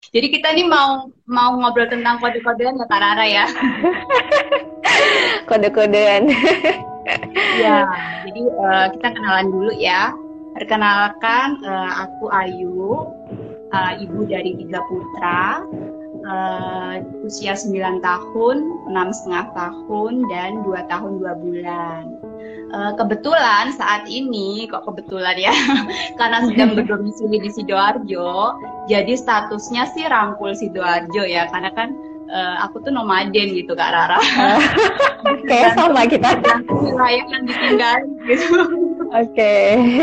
Jadi kita nih mau ngobrol tentang kode-kodean ya Kak Rara ya. Kode-kodean. Ya, jadi kita kenalan dulu ya. Perkenalkan, aku Ayu, ibu dari 3 putra, usia 9 tahun, 6,5 tahun, dan 2 tahun 2 bulan. Kebetulan saat ini, kok kebetulan ya, karena sedang berdomisili di Sidoarjo, jadi statusnya sih rangkul Sidoarjo ya, karena kan aku tuh nomaden gitu Kak Rara. Kayak sama kita. Wilayah yang ditinggalin gitu. Oke.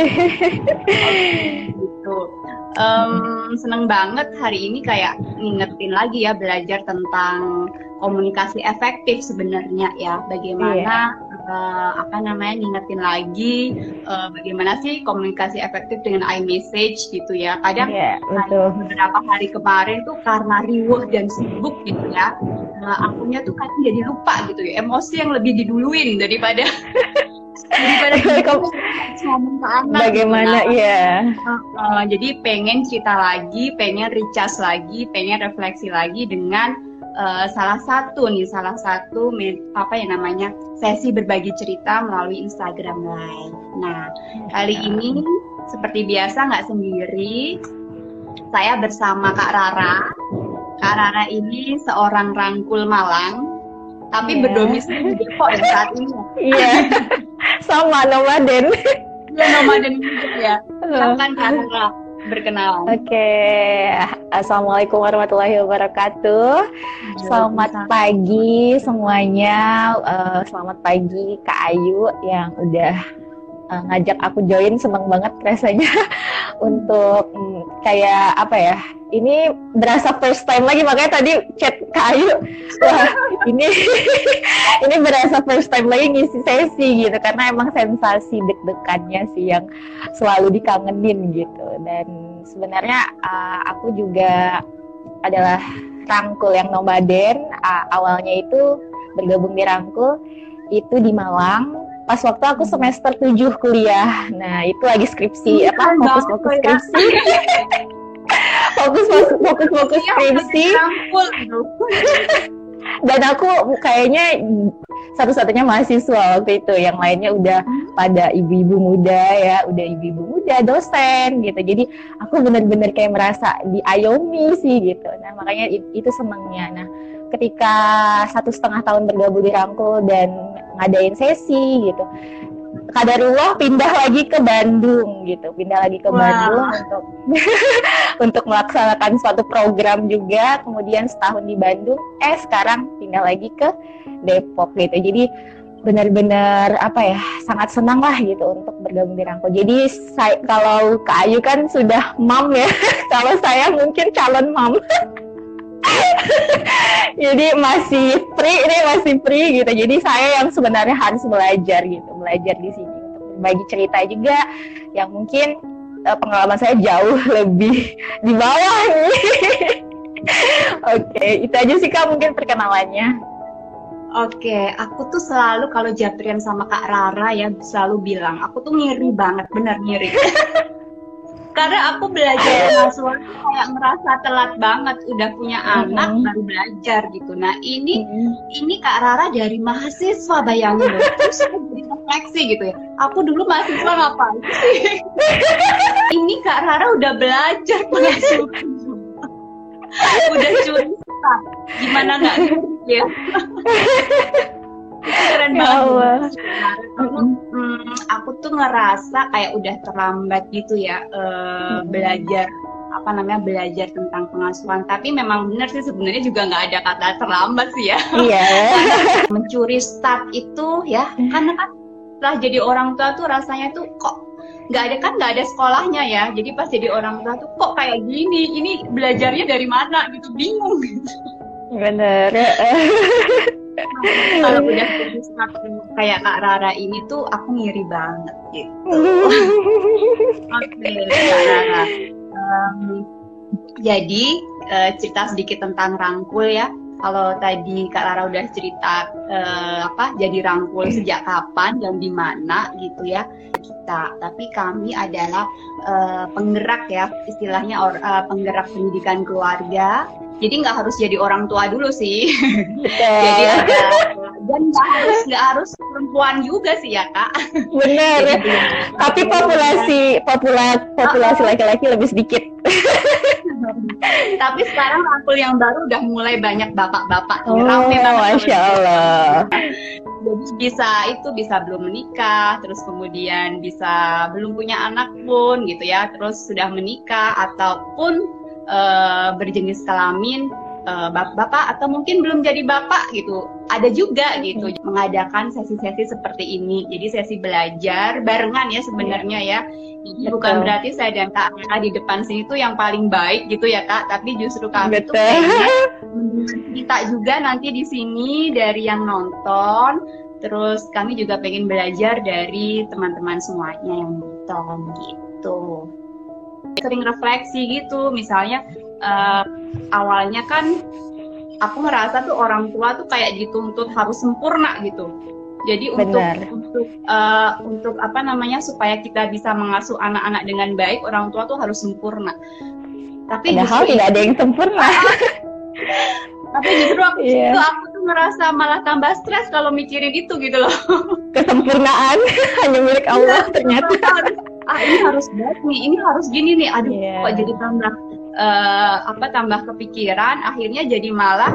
Gitu. Seneng banget hari ini kayak ngingetin lagi ya belajar tentang komunikasi efektif sebenarnya ya. Bagaimana ngingetin lagi bagaimana sih komunikasi efektif dengan iMessage gitu ya. Kadang betul. beberapa hari kemarin tuh karena riuh dan sibuk gitu ya. Akunya tuh kadang jadi lupa gitu ya. Emosi yang lebih diduluin daripada ngomong ke anak. Bagaimana gitu. ya? Jadi pengen cerita lagi, pengen recharge lagi, pengen refleksi lagi dengan salah satu sesi berbagi cerita melalui Instagram Live. Nah, kali ini seperti biasa nggak sendiri, saya bersama Kak Rara. Kak Rara ini seorang rangkul Malang, tapi berdomisili di Depok ya saat ini. Iya, sama nomaden. Iya, nomaden juga ya. Silakan Kak Rara berkenalan. Oke, Assalamualaikum warahmatullahi wabarakatuh. Selamat pagi semuanya. Selamat pagi Kak Ayu yang udah ngajak aku join. Seneng banget rasanya untuk kayak apa ya? Ini berasa first time lagi, makanya tadi chat Kak Ayu. Wah, ini berasa first time lagi ngisi sesi gitu, karena emang sensasi deg-degannya sih yang selalu dikangenin gitu. Dan sebenarnya aku juga adalah rangkul yang nomaden. Awalnya itu bergabung di rangkul itu di Malang pas waktu aku semester 7 kuliah. Nah, itu lagi skripsi fokus skripsi. fokus skripsi. Dan aku kayaknya satu-satunya mahasiswa waktu itu, yang lainnya udah pada ibu-ibu muda, dosen gitu. Jadi aku benar-benar kayak merasa diayomi sih gitu. Nah, makanya itu senangnya. Nah, ketika 1,5 tahun bergabung di rangkul dan ngadain sesi gitu, kadarullah pindah lagi ke Bandung Bandung untuk melaksanakan suatu program juga. Kemudian setahun di Bandung, sekarang pindah lagi ke Depok gitu. Jadi benar-benar sangat senang lah gitu untuk bergabung di rangkul. Jadi kalau Kak Ayu kan sudah mom ya, kalau saya mungkin calon mom. Jadi masih free gitu. Jadi saya yang sebenarnya harus belajar di sini untuk berbagi cerita juga yang mungkin pengalaman saya jauh lebih di bawah nih. Oke, itu aja sih Kak mungkin perkenalannya. Oke, aku tuh selalu kalau japrian sama Kak Rara ya selalu bilang aku tuh ngiri banget, bener ngiri. Karena aku belajar mahasiswa kayak merasa telat banget, udah punya anak baru belajar gitu. Nah ini Kak Rara dari mahasiswa, bayangin loh. Terus aku jadi refleksi gitu ya. Aku dulu mahasiswa ngapain sih? Ini Kak Rara udah belajar pengasuhan. Udah curi start. Gimana nggak ya? Itu keren banget. Aku tuh ngerasa kayak udah terlambat gitu ya belajar tentang pengasuhan. Tapi memang benar sih sebenarnya juga nggak ada kata terlambat sih ya. Iya. Mencuri start itu ya, karena kan setelah jadi orang tua tuh rasanya tuh kok nggak ada sekolahnya ya. Jadi pas jadi orang tua tuh kok kayak gini, ini belajarnya dari mana gitu, bingung gitu. Bener. Kalau udah kayak Kak Rara ini tuh aku ngiri banget gitu. Oke, Kak Rara. Jadi cerita sedikit tentang rangkul ya. Kalau tadi Kak Rara udah cerita jadi rangkul sejak kapan dan di mana gitu ya kita. Tapi kami adalah penggerak ya, istilahnya penggerak pendidikan keluarga. Jadi nggak harus jadi orang tua dulu sih. Jadi dan nggak harus perempuan juga sih ya Kak. Benar. Tapi populasi laki-laki lebih sedikit. Tapi sekarang rangkul yang baru udah mulai banyak bapak-bapak. Rame banget. Masya Allah. Jadi bisa belum menikah, terus kemudian bisa belum punya anak pun gitu ya, terus sudah menikah ataupun berjenis kelamin bapak atau mungkin belum jadi bapak gitu, ada juga gitu mengadakan sesi-sesi seperti ini. Jadi sesi belajar barengan ya sebenarnya ya. Jadi bukan berarti saya dan Kak Rara di depan sini tuh yang paling baik gitu ya Kak, tapi justru kami tuh kayaknya kita juga nanti di sini dari yang nonton, terus kami juga pengen belajar dari teman-teman semuanya yang nonton gitu. Sering refleksi gitu, misalnya awalnya kan aku ngerasa tuh orang tua tuh kayak dituntut harus sempurna gitu. Jadi untuk apa namanya, supaya kita bisa mengasuh anak-anak dengan baik, orang tua tuh harus sempurna. Tapi padahal tidak ada yang sempurna. Tapi justru aku tuh ngerasa malah tambah stres kalau mikirin itu gitu loh. Kesempurnaan hanya milik Allah ternyata. Ini harus baik nih, ini harus gini nih. Aduh, kok jadi tambah kepikiran, akhirnya jadi malah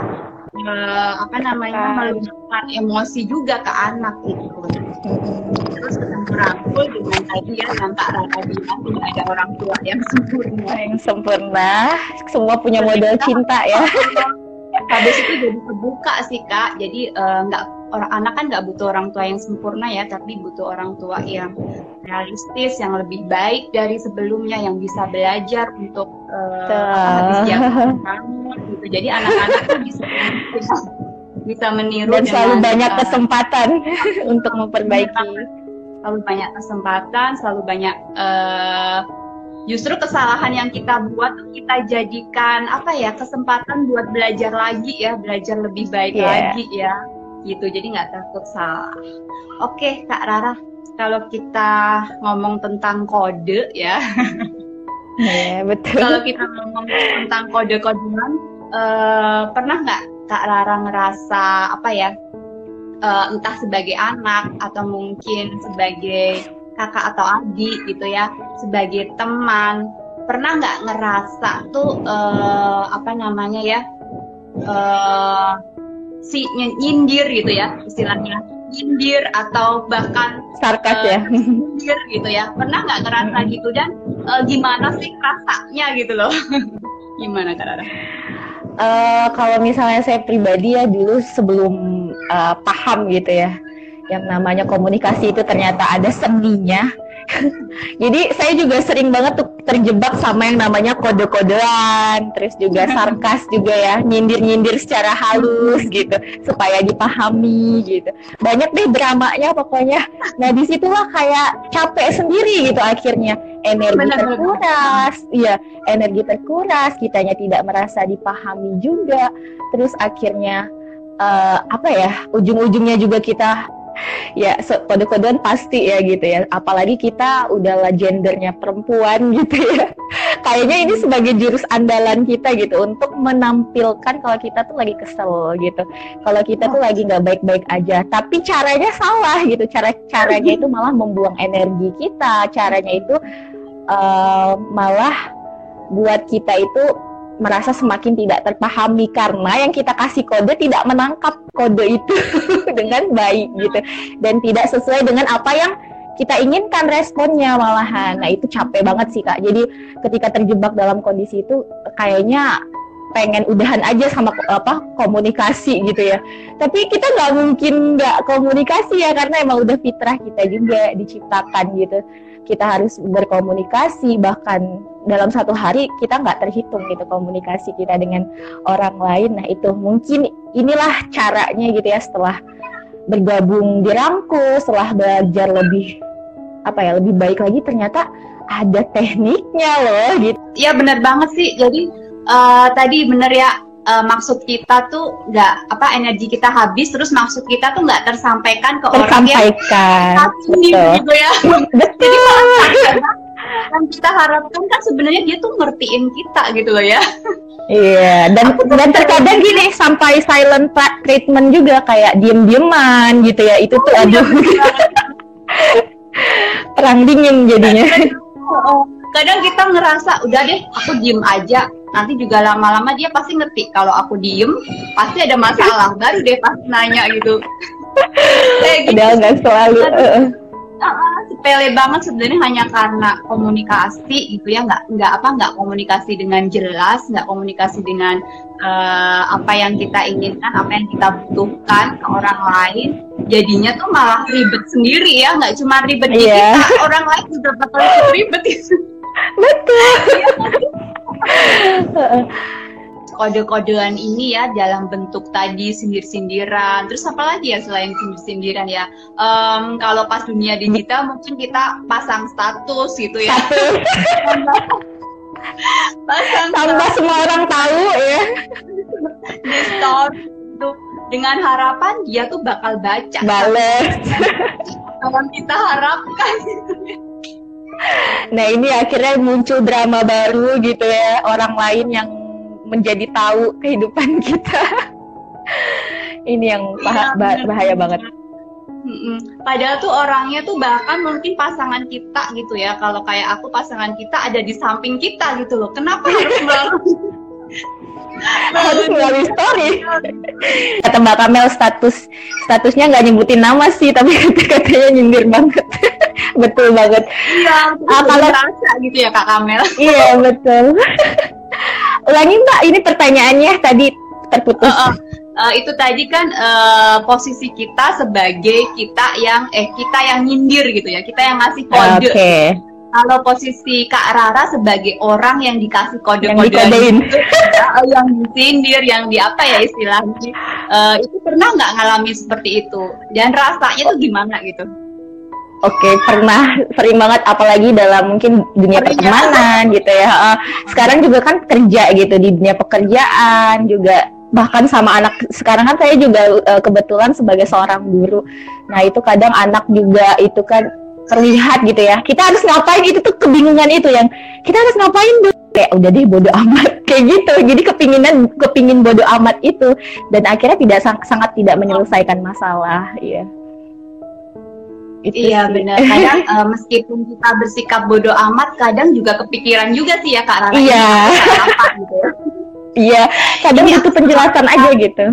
meluapkan emosi juga ke anak gitu. Terus ketemu rangkul dengan tadi ya yang Kak Rara bilang, tidak ada orang tua yang sempurna. Semua punya modal cinta ya. Habis itu jadi kebuka sih Kak. Jadi anak kan nggak butuh orang tua yang sempurna ya, tapi butuh orang tua yang realistis, yang lebih baik dari sebelumnya, yang bisa belajar untuk habis jam gitu. Jadi anak-anak tuh bisa meniru dan selalu banyak kesempatan untuk memperbaiki. Selalu banyak kesempatan, selalu banyak justru kesalahan yang kita buat kita jadikan kesempatan buat belajar lagi ya, belajar lebih baik lagi ya gitu. Jadi nggak takut salah. Oke Kak Rara, kalau kita ngomong tentang kode ya, betul. Kalau kita ngomong tentang kode-kodean, pernah nggak Kak Rara ngerasa entah sebagai anak atau mungkin sebagai kakak atau adik gitu ya, sebagai teman, pernah nggak ngerasa tuh nyindir gitu ya, istilahnya nyindir atau bahkan sarkas ya, nyindir gitu ya, pernah nggak ngerasa gitu, dan gimana sih rasanya gitu loh? Gimana Kak Rara? Kalau misalnya saya pribadi ya, dulu sebelum paham gitu ya yang namanya komunikasi itu ternyata ada seninya. Jadi saya juga sering banget tuh terjebak sama yang namanya kode-kodean, terus juga sarkas juga ya, nyindir-nyindir secara halus gitu supaya dipahami gitu. Banyak deh dramanya pokoknya. Nah disitulah kayak capek sendiri gitu akhirnya, energi terkuras, kitanya tidak merasa dipahami juga. Terus akhirnya ujung-ujungnya juga kita kode-kodean pasti ya gitu ya, apalagi kita udahlah gendernya perempuan gitu ya. Kayaknya ini sebagai jurus andalan kita gitu untuk menampilkan kalau kita tuh lagi kesel gitu, kalau kita tuh lagi nggak baik-baik aja, tapi caranya salah gitu. Caranya itu malah membuang energi kita, caranya itu malah buat kita itu merasa semakin tidak terpahami karena yang kita kasih kode tidak menangkap kode itu dengan baik gitu, dan tidak sesuai dengan apa yang kita inginkan responnya malahan. Nah itu capek banget sih Kak. Jadi ketika terjebak dalam kondisi itu kayaknya pengen udahan aja sama komunikasi gitu ya, tapi kita nggak mungkin nggak komunikasi ya, karena emang udah fitrah kita juga diciptakan gitu, kita harus berkomunikasi. Bahkan dalam satu hari kita nggak terhitung gitu komunikasi kita dengan orang lain. Nah itu mungkin inilah caranya gitu ya, setelah bergabung di Rangkul, setelah belajar lebih baik lagi, ternyata ada tekniknya loh gitu. Iya benar banget sih. Jadi tadi benar ya, maksud kita tuh nggak energi kita habis, terus maksud kita tuh nggak tersampaikan ke orang yang betul. gitu ya. Jadi yang kita harapkan kan sebenarnya dia tuh ngertiin kita gitu loh ya. Iya, dan terkadang gini sampai silent treatment juga, kayak diem-dieman gitu ya. Itu tuh aduh. Perang dingin jadinya. Kadang kita ngerasa udah deh aku diem aja, nanti juga lama-lama dia pasti ngerti kalau aku diem pasti ada masalah, baru deh pasti nanya gitu. Padahal nggak selalu. Sepele banget sebenarnya, hanya karena komunikasi gitu ya, nggak komunikasi dengan jelas, nggak komunikasi dengan apa yang kita inginkan, apa yang kita butuhkan ke orang lain, jadinya tuh malah ribet sendiri ya, nggak cuma ribet di kita, orang lain juga bakal ribet itu. Betul. Kode-kodean ini ya dalam bentuk tadi sindir-sindiran, terus apa lagi ya selain sindir-sindiran ya, kalau pas dunia digital mungkin kita pasang status gitu ya. Tambah semua orang tahu ya, di story itu dengan harapan dia tuh bakal baca, bales yang kita harapkan. Nah ini akhirnya muncul drama baru gitu ya, orang lain yang menjadi tahu kehidupan kita. Ini yang bahaya banget. Padahal tuh orangnya tuh bahkan mungkin pasangan kita gitu ya. Kalau kayak aku, pasangan kita ada di samping kita gitu loh. Kenapa harus melalui story? Kata Mbak Kamel, statusnya nggak nyebutin nama sih, tapi katanya nyindir banget. Betul banget. Iya, kalau rasa gitu ya Kak Kamel. Iya betul. Ulangi Mbak, ini pertanyaannya tadi terputus. Itu tadi kan posisi kita sebagai kita yang nyindir gitu ya, kita yang ngasih kode. Kalau posisi Kak Rara sebagai orang yang dikasih kode-kodean, yang disindir, yang di apa ya istilahnya, itu pernah nggak ngalami seperti itu? Dan rasanya tuh gimana gitu? Oke, pernah, sering banget, apalagi dalam mungkin dunia pertemanan gitu ya. Sekarang juga kan kerja gitu, di dunia pekerjaan juga, bahkan sama anak. Sekarang kan saya juga kebetulan sebagai seorang guru. Nah itu kadang anak juga itu kan terlihat gitu ya, kita harus ngapain, itu tuh kebingungan itu yang kita harus ngapain dulu. Kayak udah deh bodo amat kayak gitu. Jadi kepingin bodo amat itu, dan akhirnya sangat tidak menyelesaikan masalah. Iya. Iya benar. Kadang meskipun kita bersikap bodoh amat, kadang juga kepikiran juga sih ya Kak Rara. Iya. Apa gitu ya. Iya. Kadang itu penjelasan aja gitu.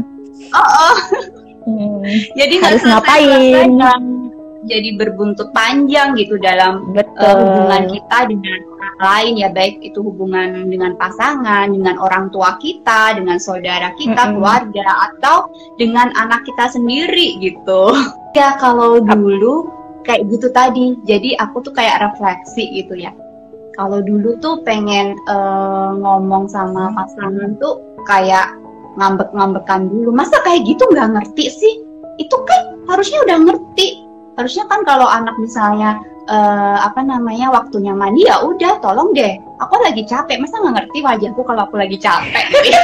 Jadi harus ngapain? Jadi berbuntut panjang gitu dalam hubungan kita dengan orang lain ya, baik itu hubungan dengan pasangan, dengan orang tua kita, dengan saudara kita, keluarga, atau dengan anak kita sendiri gitu. Ya kalau dulu kayak gitu tadi, jadi aku tuh kayak refleksi gitu ya. Kalau dulu tuh pengen ngomong sama pasangan tuh kayak ngambek-ngambekan dulu. Masa kayak gitu nggak ngerti sih? Itu kan harusnya udah ngerti. Harusnya kan kalau anak misalnya waktunya mandi, ya udah tolong deh. Aku lagi capek, masa nggak ngerti wajahku kalau aku lagi capek gitu ya.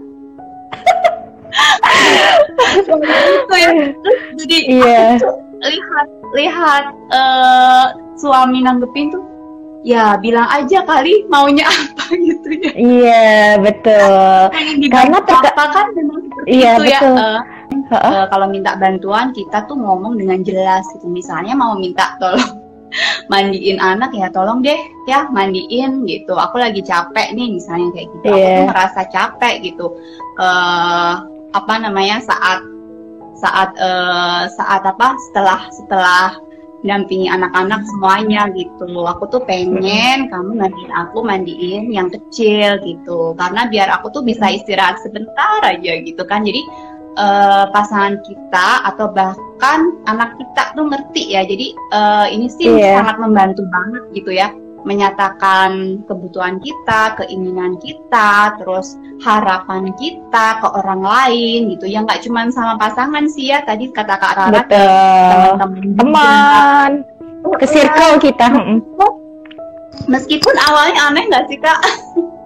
Itu ya. Jadi aku lihat suami nanggepin tuh, ya bilang aja kali maunya apa gitu ya. Iya betul. Karena kan memang seperti itu betul. Ya. Kalau minta bantuan kita tuh ngomong dengan jelas gitu. Misalnya mau minta tolong mandiin anak, ya tolong deh ya mandiin gitu. Aku lagi capek nih misalnya kayak gitu. Aku tuh ngerasa capek gitu. Setelah dampingi anak-anak semuanya gitu, aku tuh pengen kamu mandiin yang kecil gitu, karena biar aku tuh bisa istirahat sebentar aja gitu kan. Jadi pasangan kita atau bahkan anak kita tuh ngerti ya. Jadi ini sih sangat membantu banget gitu ya, menyatakan kebutuhan kita, keinginan kita, terus harapan kita ke orang lain gitu. Ya nggak cuma sama pasangan sih ya, tadi kata Kak Rara, teman-teman, ke circle kita. Meskipun awalnya aneh nggak sih Kak?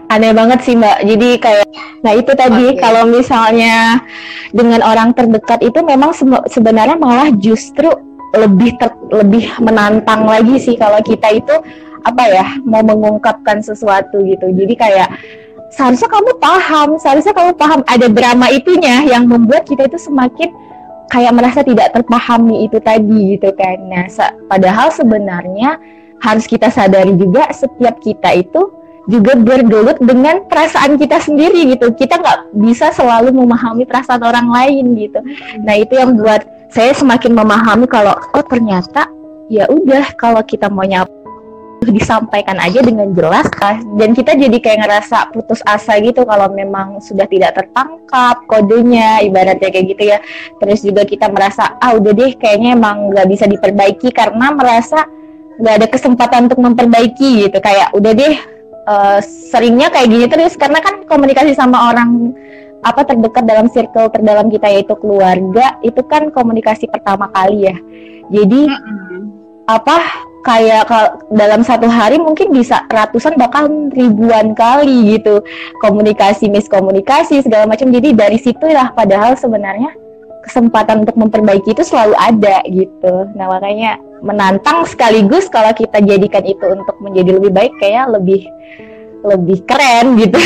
Aneh banget sih Mbak. Jadi kayak, nah itu tadi kalau misalnya dengan orang terdekat itu memang sebenarnya malah justru lebih menantang lagi sih kalau kita itu apa ya, mau mengungkapkan sesuatu gitu. Jadi kayak seharusnya kamu paham ada drama itunya yang membuat kita itu semakin kayak merasa tidak terpahami itu tadi gitu kan. Nah, padahal sebenarnya harus kita sadari juga setiap kita itu juga bergelut dengan perasaan kita sendiri gitu. Kita nggak bisa selalu memahami perasaan orang lain gitu. Nah, itu yang buat saya semakin memahami kalau oh ternyata ya udah kalau kita mau disampaikan aja dengan jelas dan kita jadi kayak ngerasa putus asa gitu kalau memang sudah tidak tertangkap kodenya ibaratnya kayak gitu ya. Terus juga kita merasa udah deh kayaknya emang nggak bisa diperbaiki karena merasa nggak ada kesempatan untuk memperbaiki gitu, kayak udah deh seringnya kayak gini terus karena kan komunikasi sama orang terdekat dalam circle terdalam kita yaitu keluarga itu kan komunikasi pertama kali ya. Jadi kayak dalam satu hari mungkin bisa ratusan bahkan ribuan kali gitu komunikasi, miskomunikasi segala macam. Jadi dari situlah padahal sebenarnya kesempatan untuk memperbaiki itu selalu ada gitu. Nah makanya menantang sekaligus kalau kita jadikan itu untuk menjadi lebih baik kayak lebih keren gitu.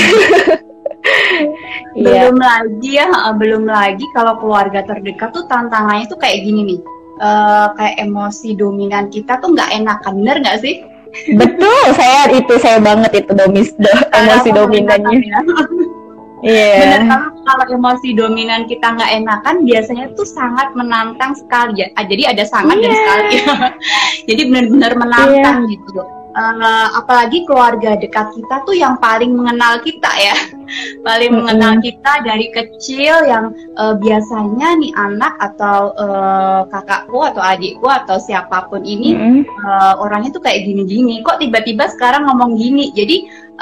Belum lagi kalau keluarga terdekat tuh tantangannya tuh kayak gini nih. Kayak emosi dominan kita tuh nggak enakan, bener nggak sih? Betul, saya banget itu emosi dominannya. Bener, kalau emosi dominan kita nggak enakan biasanya tuh sangat menantang sekali ya. Jadi ada sangat dan sekali. Jadi benar-benar menantang gitu. Apalagi keluarga dekat kita tuh yang paling mengenal kita ya, paling mengenal kita dari kecil yang biasanya nih anak atau kakakku atau adikku atau siapapun ini orangnya tuh kayak gini-gini, kok tiba-tiba sekarang ngomong gini. Jadi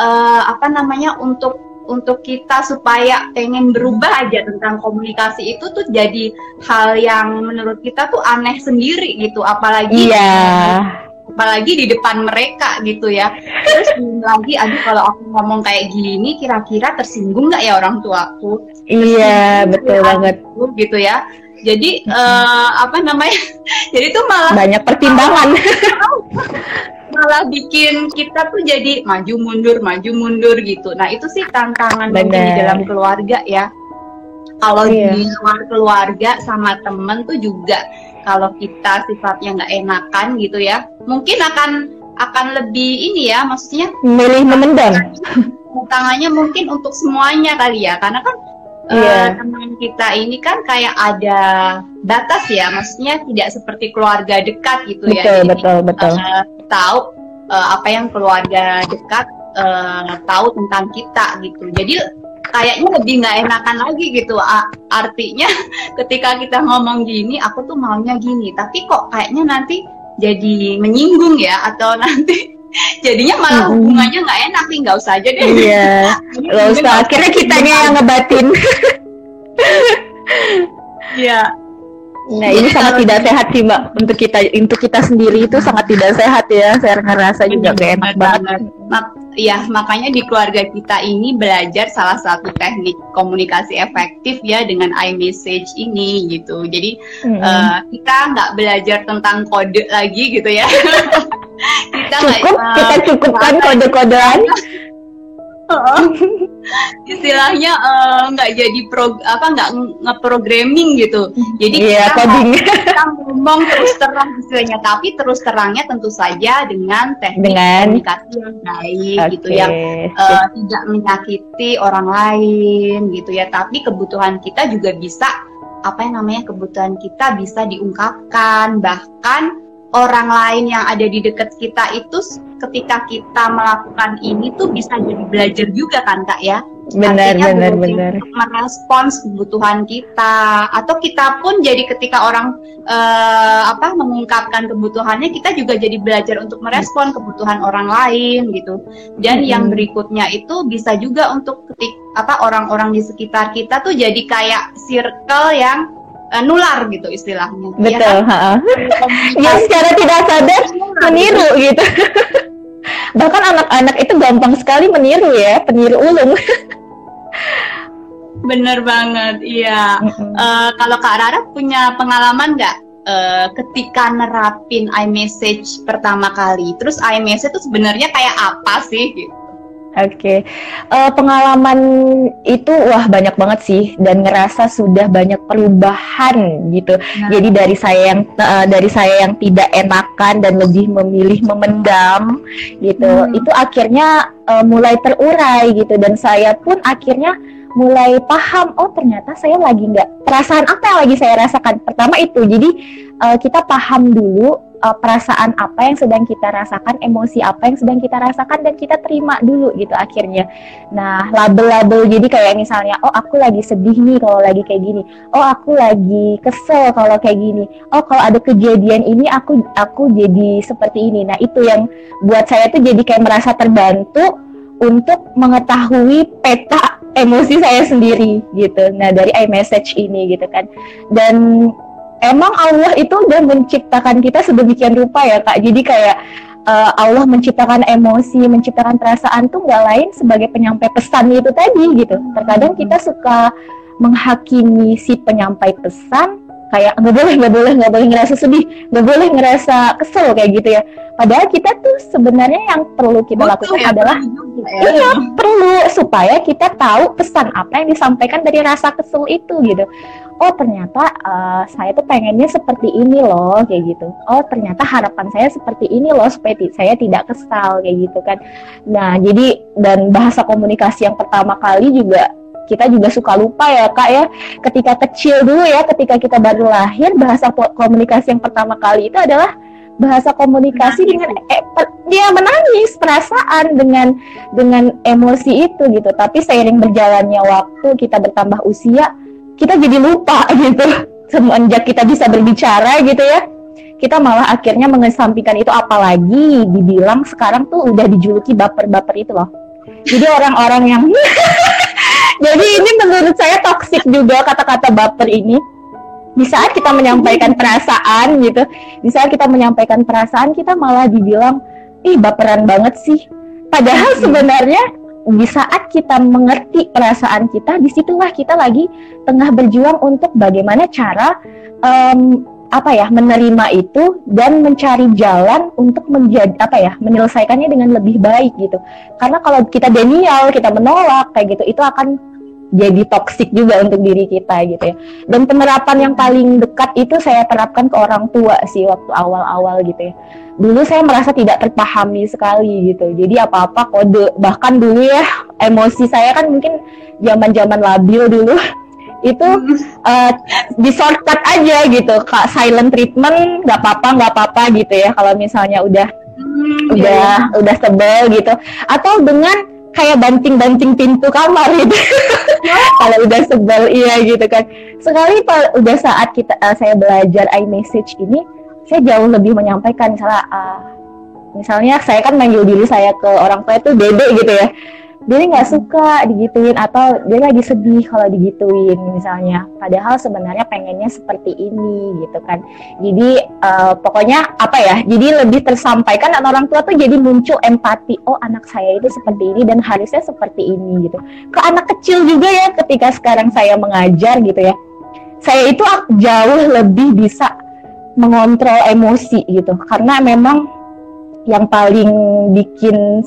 untuk kita supaya pengen berubah aja tentang komunikasi itu tuh jadi hal yang menurut kita tuh aneh sendiri gitu, apalagi di depan mereka gitu ya. Terus lagi kalau aku ngomong kayak gini kira-kira tersinggung nggak ya orang tuaku? Iya betul banget gitu ya. Jadi jadi tuh malah banyak pertimbangan. Malah bikin kita tuh jadi maju mundur gitu. Nah itu sih tantangan mungkin di dalam keluarga ya. Kalau di luar keluarga sama temen tuh juga kalau kita sifatnya nggak enakan gitu ya, mungkin akan lebih ini ya, maksudnya milih memendam. Tangannya mungkin untuk semuanya kali ya, karena kan teman kita ini kan kayak ada batas ya, maksudnya tidak seperti keluarga dekat gitu ya. Betul. Tahu apa yang keluarga dekat tahu tentang kita gitu. Jadi kayaknya lebih nggak enakan lagi gitu. Artinya ketika kita ngomong gini, aku tuh maunya gini, tapi kok kayaknya nanti jadi menyinggung ya, atau nanti jadinya malah hubungannya nggak enak nih, nggak usah aja deh. Iya, nggak usah. Akhirnya kitanya yang ngebatin. Iya. Nah ini sangat tidak sehat sih Mbak, untuk kita sendiri itu sangat tidak sehat ya. Saya ngerasa juga gak enak banget. Ya makanya di keluarga kita ini belajar salah satu teknik komunikasi efektif ya dengan iMessage ini gitu. Jadi kita nggak belajar tentang kode lagi gitu ya. kita cukupkan kode-kodean. Istilahnya nggak jadi nggak nge-programming gitu. Jadi kita ngomong terus terang istilahnya, tapi terus terangnya tentu saja dengan teknik komunikasi yang baik gitu, yang tidak menyakiti orang lain gitu ya. Tapi kebutuhan kita juga bisa kebutuhan kita bisa diungkapkan, bahkan orang lain yang ada di dekat kita itu ketika kita melakukan ini tuh bisa jadi belajar juga kan Kak ya. Benar. Merespons kebutuhan kita, atau kita pun jadi ketika orang mengungkapkan kebutuhannya, kita juga jadi belajar untuk merespon kebutuhan orang lain gitu. Dan yang berikutnya itu bisa juga untuk orang-orang di sekitar kita tuh jadi kayak circle yang nular gitu istilahnya. Betul. Ya, kan? Ya secara tidak sadar meniru gitu. Bahkan anak-anak itu gampang sekali meniru ya, peniru ulung. Bener banget, iya. Kalau Kak Rara punya pengalaman nggak ketika nerapin iMessage pertama kali? Terus iMessage itu sebenarnya kayak apa sih? Gitu. Oke. Pengalaman itu wah banyak banget sih dan ngerasa sudah banyak perubahan gitu. Jadi dari saya yang tidak enakan dan lebih memilih memendam gitu, itu akhirnya mulai terurai gitu, dan saya pun akhirnya mulai paham, oh ternyata saya lagi nggak, perasaan apa yang lagi saya rasakan. Pertama itu, jadi kita paham dulu perasaan apa yang sedang kita rasakan, emosi apa yang sedang kita rasakan, dan kita terima dulu gitu akhirnya. Nah, label-label, jadi kayak misalnya, oh aku lagi sedih nih kalau lagi kayak gini, oh aku lagi kesel kalau kayak gini, oh kalau ada kejadian ini aku jadi seperti ini. Nah, itu yang buat saya tuh jadi kayak merasa terbantu untuk mengetahui peta emosi saya sendiri gitu. Nah, dari iMessage ini gitu kan. Dan emang Allah itu udah menciptakan kita sedemikian rupa ya Kak. Jadi kayak Allah menciptakan emosi, menciptakan perasaan tuh nggak lain sebagai penyampai pesan itu tadi gitu. Terkadang kita suka menghakimi si penyampai pesan, kayak nggak boleh ngerasa sedih, nggak boleh ngerasa kesel kayak gitu ya. Padahal kita tuh sebenarnya yang perlu kita lakukan adalah perlu supaya kita tahu pesan apa yang disampaikan dari rasa kesel itu gitu. Oh ternyata saya tuh pengennya seperti ini loh kayak gitu. Oh ternyata harapan saya seperti ini loh supaya saya tidak kesal kayak gitu kan. Nah jadi, dan bahasa komunikasi yang pertama kali juga kita juga suka lupa ya Kak ya. Ketika kecil dulu ya, ketika kita baru lahir, bahasa komunikasi yang pertama kali itu adalah bahasa komunikasi dengan dia menangis, perasaan dengan emosi itu gitu. Tapi seiring berjalannya waktu, kita bertambah usia, kita jadi lupa gitu. Semenjak kita bisa berbicara gitu ya, kita malah akhirnya mengesampingkan itu, apalagi dibilang sekarang tuh udah dijuluki baper-baper itu loh. Jadi orang-orang yang jadi ini menurut saya toksik juga kata-kata baper ini. Di saat kita menyampaikan perasaan gitu, di saat kita menyampaikan perasaan, kita malah dibilang, ih baperan banget sih. Padahal sebenarnya di saat kita mengerti perasaan kita, disitulah kita lagi tengah berjuang untuk bagaimana cara menerima itu dan mencari jalan untuk menyelesaikannya dengan lebih baik gitu. Karena kalau kita denial, kita menolak kayak gitu, itu akan jadi toksik juga untuk diri kita gitu ya. Dan penerapan yang paling dekat itu saya terapkan ke orang tua sih waktu awal-awal gitu ya. Dulu saya merasa tidak terpahami sekali gitu. Jadi apa-apa kode, bahkan dulu ya emosi saya kan mungkin zaman-zaman labil dulu itu di shortcut aja gitu, Kak, silent treatment, nggak apa-apa gitu ya kalau misalnya udah sebel gitu, atau dengan kayak banting-banting pintu kamar gitu kalau udah sebel gitu kan. Sekali udah saat saya belajar iMessage ini, saya jauh lebih menyampaikan, misalnya saya kan manggil diri saya ke orang tua itu dede gitu ya, dia nggak suka digituin atau dia lagi sedih kalau digituin misalnya, padahal sebenarnya pengennya seperti ini gitu kan. Jadi pokoknya jadi lebih tersampaikan, dan orang tua tuh jadi muncul empati, oh anak saya itu seperti ini dan harusnya seperti ini gitu. Ke anak kecil juga ya, ketika sekarang saya mengajar gitu ya, saya itu jauh lebih bisa mengontrol emosi gitu, karena memang yang paling bikin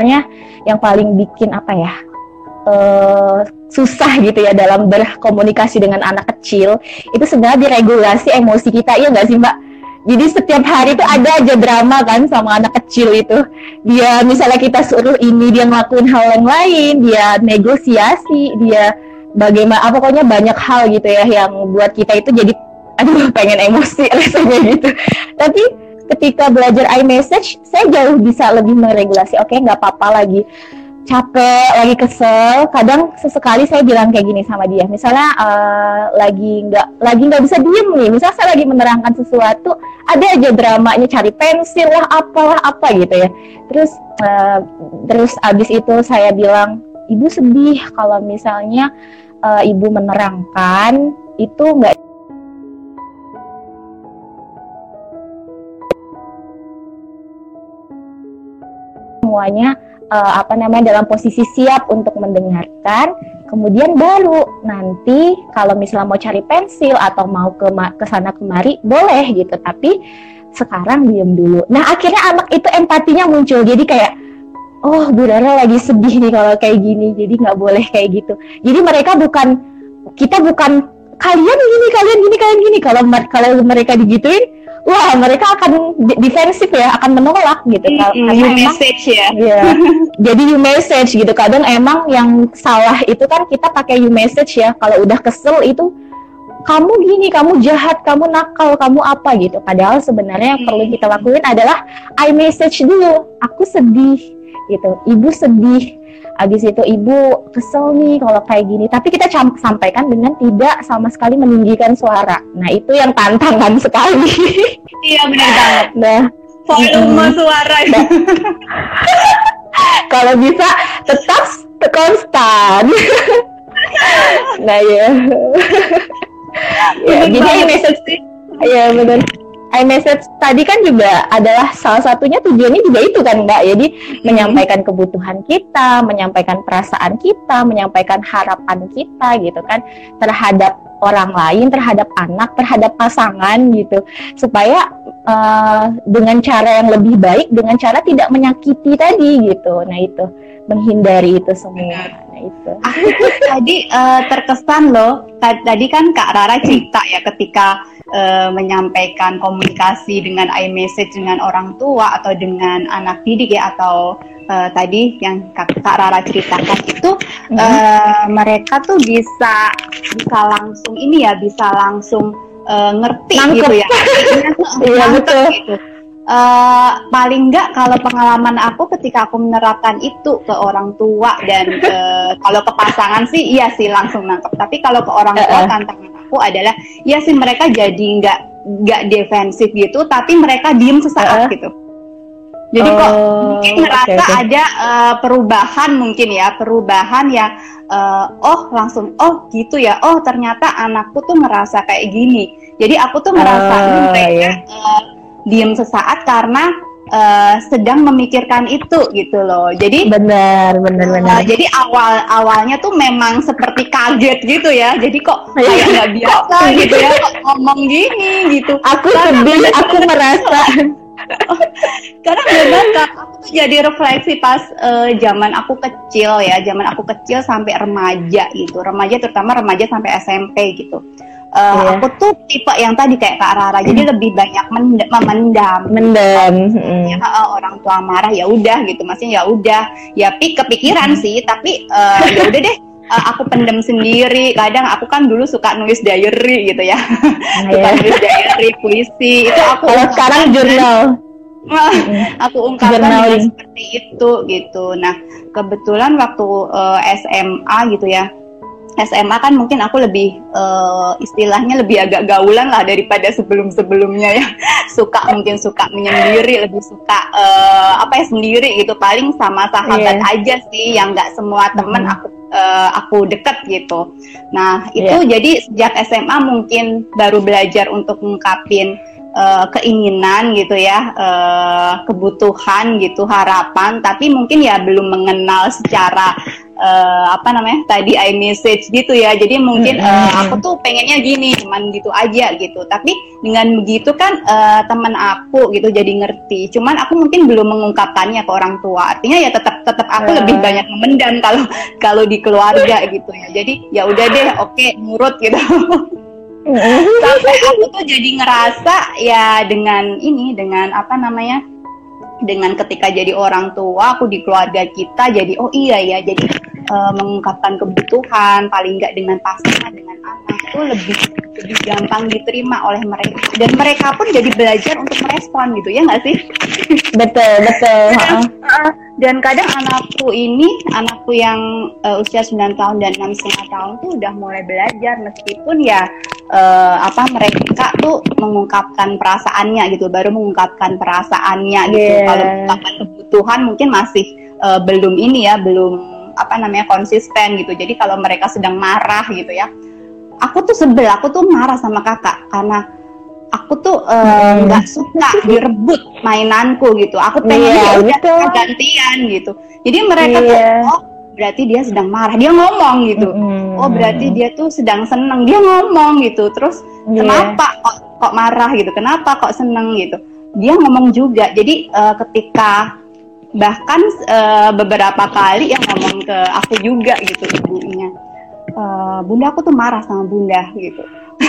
susah gitu ya dalam berkomunikasi dengan anak kecil itu sebenarnya diregulasi emosi kita, iya nggak sih Mbak? Jadi setiap hari itu ada aja drama kan sama anak kecil itu. Dia misalnya kita suruh ini, dia ngelakuin hal yang lain, dia negosiasi, dia bagaimana, pokoknya banyak hal gitu ya yang buat kita itu jadi aduh pengen emosi rasanya gitu. Tapi ketika belajar iMessage, saya jauh bisa lebih meregulasi. Oke, nggak apa-apa, lagi capek, lagi kesel. Kadang sesekali saya bilang kayak gini sama dia. Misalnya lagi nggak bisa diem nih. Misalnya saya lagi menerangkan sesuatu, ada aja dramanya, cari pensil lah, apalah apa gitu ya. Terus abis itu saya bilang, ibu sedih kalau misalnya ibu menerangkan itu nggak semuanya dalam posisi siap untuk mendengarkan. Kemudian baru nanti kalau misalnya mau cari pensil atau mau ke sana kemari boleh gitu, tapi sekarang diam dulu. Nah akhirnya anak itu empatinya muncul, jadi kayak oh Bu Rara lagi sedih nih kalau kayak gini, jadi nggak boleh kayak gitu. Jadi kita bukan kalian gini. Kalau mereka digituin, wah mereka akan defensif ya, akan menolak gitu. You message ya. Jadi you message gitu. Kadang emang yang salah itu kan kita pakai you message ya. Kalau udah kesel itu kamu gini, kamu jahat, kamu nakal, kamu apa gitu. Padahal sebenarnya yang perlu kita lakuin adalah I message dulu. Aku sedih gitu. Ibu sedih. Abis itu ibu kesel nih kalau kayak gini, tapi kita sampaikan dengan tidak sama sekali meninggikan suara. Nah itu yang tantangan sekali. Iya benar banget. Nah volume suara. Kalau bisa tetap konstan. Nah ya. Jadi message sih. Ya benar. iMessage tadi kan juga adalah salah satunya tujuannya juga itu kan Mbak, jadi menyampaikan kebutuhan kita, menyampaikan perasaan kita, menyampaikan harapan kita gitu kan terhadap orang lain, terhadap anak, terhadap pasangan gitu, supaya dengan cara yang lebih baik, dengan cara tidak menyakiti tadi gitu. Nah itu menghindari itu semua. Nah itu. Aku tadi terkesan loh. Tadi kan Kak Rara cerita ya ketika menyampaikan komunikasi dengan iMessage dengan orang tua atau dengan anak didik ya, atau tadi yang Kak Rara ceritakan itu mereka tuh bisa langsung ini ya, bisa langsung ngerti nangkep. Gitu ya. Iya betul. Gitu. Paling enggak kalau pengalaman aku ketika aku menerapkan itu ke orang tua dan kalau ke pasangan sih iya sih langsung nangkep, tapi kalau ke orang tua tantangan aku adalah ya sih mereka jadi nggak defensif gitu, tapi mereka diem sesaat gitu. Jadi kok mungkin ngerasa ada perubahan mungkin ya, perubahan yang langsung gitu ya, ternyata anakku tuh merasa kayak gini. Jadi aku tuh ngerasa mereka diem sesaat karena sedang memikirkan itu gitu loh. Jadi benar. Jadi awalnya tuh memang seperti kaget gitu ya. Jadi kok kayak nggak biasa gitu ya, kok ngomong gini gitu. Aku sedih, aku merasa. Karena memang aku tuh jadi refleksi pas zaman aku kecil ya, zaman aku kecil sampai remaja gitu, terutama remaja sampai SMP gitu. Aku tuh tipe yang tadi kayak Kak Rara, jadi lebih banyak memendam. Ya, orang tua marah ya udah gitu, maksudnya ya udah, ya kepikiran sih, tapi ya udah deh, aku pendem sendiri. Kadang aku kan dulu suka nulis diary gitu ya, suka nulis diary, puisi. Itu aku sekarang jurnal. Aku ungkapkan dengan seperti itu gitu. Nah kebetulan waktu SMA gitu ya. SMA kan mungkin aku lebih istilahnya lebih agak gaulan lah daripada sebelumnya ya. Suka menyendiri, lebih suka sendiri gitu, paling sama sahabat aja sih, yang nggak semua temen aku deket gitu. Nah itu jadi sejak SMA mungkin baru belajar untuk ngungkapin keinginan gitu ya, kebutuhan gitu, harapan, tapi mungkin ya belum mengenal secara tadi iMessage gitu ya. Jadi mungkin aku tuh pengennya gini, cuman gitu aja gitu. Tapi dengan begitu kan teman aku gitu jadi ngerti. Cuman aku mungkin belum mengungkapkannya ke orang tua. Artinya ya tetap aku lebih banyak memendam kalau di keluarga gitu ya. Jadi ya udah deh, oke, nurut gitu. Sampai aku tuh jadi ngerasa ya dengan ketika jadi orang tua, aku di keluarga kita jadi oh iya ya, jadi mengungkapkan kebutuhan paling nggak dengan pasangan, dengan anak itu lebih gampang diterima oleh mereka, dan mereka pun jadi belajar untuk merespon gitu ya nggak sih? Betul. Dan kadang anakku yang usia 9 tahun dan 6,5 tahun tuh udah mulai belajar, meskipun ya mereka tuh mengungkapkan perasaannya gitu, baru mengungkapkan perasaannya gitu. Kalau mengungkapkan kebutuhan mungkin masih belum konsisten gitu. Jadi kalau mereka sedang marah gitu ya, aku tuh sebel, aku tuh marah sama kakak karena aku tuh nggak suka direbut mainanku gitu. Aku pengen gantian gitu. Jadi mereka tuh, oh berarti dia sedang marah, dia ngomong gitu. Oh berarti dia tuh sedang seneng, dia ngomong gitu. Terus kenapa kok marah gitu? Kenapa kok seneng gitu? Dia ngomong juga. Jadi ketika bahkan beberapa kali yang ngomong ke aku juga gitu ibunya, bunda aku tuh marah sama bunda gitu.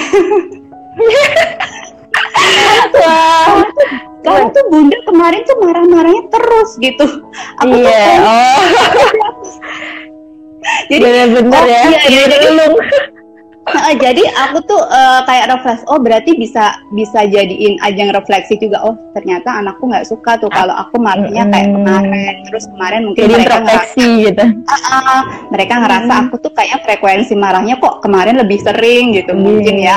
Wah, karena tuh bunda kemarin tuh marah-marahnya terus gitu. Aku tuh jadi bener-bener jadi aku tuh kayak refleksi, oh berarti bisa jadiin ajang refleksi juga. Oh ternyata anakku nggak suka tuh kalau aku marahnya kayak kemarin. Terus kemarin mungkin jadi mereka ngerasa gitu. Mereka ngerasa aku tuh kayak frekuensi marahnya kok kemarin lebih sering gitu mungkin ya.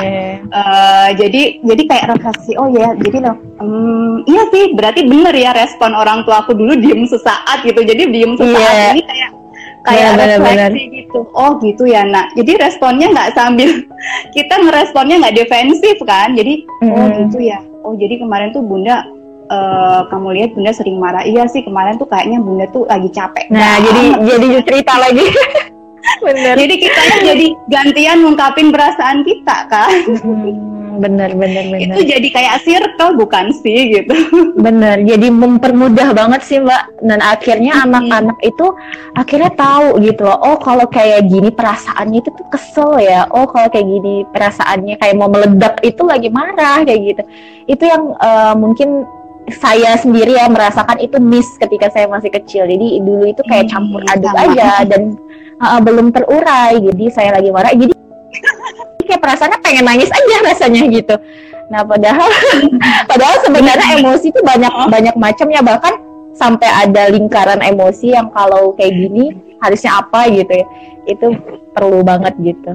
Jadi kayak refleksi. Oh ya, jadi loh. Iya sih, berarti bener ya respon orang tua aku dulu diem sesaat gitu. Jadi diem sesaat ini kayak refleksi gitu. Oh gitu ya nak. Jadi responnya nggak sambil kita ngeresponnya nggak defensif kan. Jadi oh gitu ya. Oh jadi kemarin tuh bunda kamu lihat bunda sering marah. Iya sih kemarin tuh kayaknya bunda tuh lagi capek. Nah jadi cerita lagi. Bener. Jadi kitanya jadi gantian ngungkapin perasaan kita kan. Bener. Itu jadi kayak circle bukan sih gitu. Bener, jadi mempermudah banget sih Mbak. Dan akhirnya anak-anak itu akhirnya tahu gitu loh. Oh kalau kayak gini perasaannya itu tuh kesel ya. Oh kalau kayak gini perasaannya kayak mau meledak itu lagi marah kayak gitu. Itu yang mungkin saya sendiri ya merasakan itu miss ketika saya masih kecil. Jadi dulu itu kayak campur aduk aja dan belum terurai. Jadi saya lagi marah. Jadi kayak perasaannya pengen nangis aja rasanya gitu. Nah padahal sebenarnya emosi itu banyak macamnya, bahkan sampai ada lingkaran emosi yang kalau kayak gini harusnya apa gitu ya. Itu perlu banget gitu.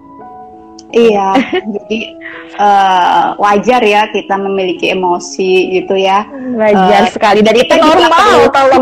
Iya, jadi wajar ya kita memiliki emosi gitu ya. Wajar sekali dan itu normal tolong.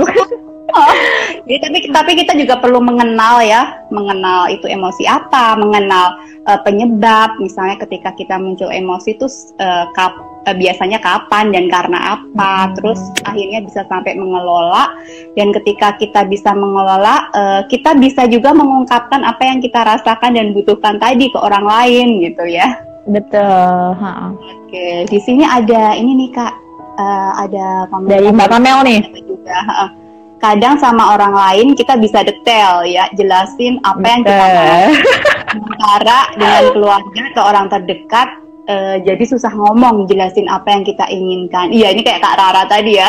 Jadi tapi kita juga perlu mengenal itu emosi apa, mengenal penyebab. Misalnya ketika kita muncul emosi itu biasanya kapan dan karena apa. Terus akhirnya bisa sampai mengelola. Dan ketika kita bisa mengelola, kita bisa juga mengungkapkan apa yang kita rasakan dan butuhkan tadi ke orang lain gitu ya. Betul. Oke, di sini ada ini nih Kak, ada dari Mbak Kamel nih. Juga. Kadang sama orang lain kita bisa detail ya, jelasin apa yang kita mau. Sementara dengan keluarga atau orang terdekat, jadi susah ngomong jelasin apa yang kita inginkan. Iya, ini kayak Kak Rara tadi ya.